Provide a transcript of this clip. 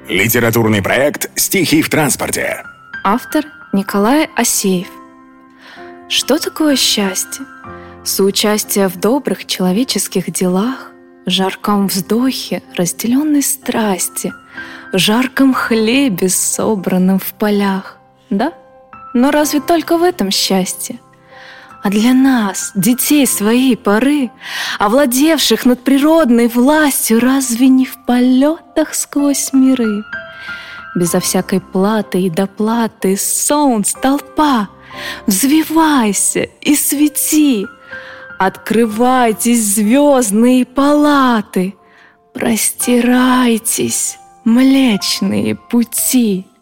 Литературный проект «Стихи в транспорте». Автор Николай Асеев. Что такое счастье? Соучастие в добрых человеческих делах, жарком вздохе разделенной страсти, жарком хлебе, собранном в полях. Да? Но разве только в этом счастье? А для нас, детей своей поры, овладевших над природной властью, разве не в полетах сквозь миры? Безо всякой платы и доплаты солнц толпа, взвивайся и свети, открывайтесь звездные палаты, простирайтесь, млечные пути.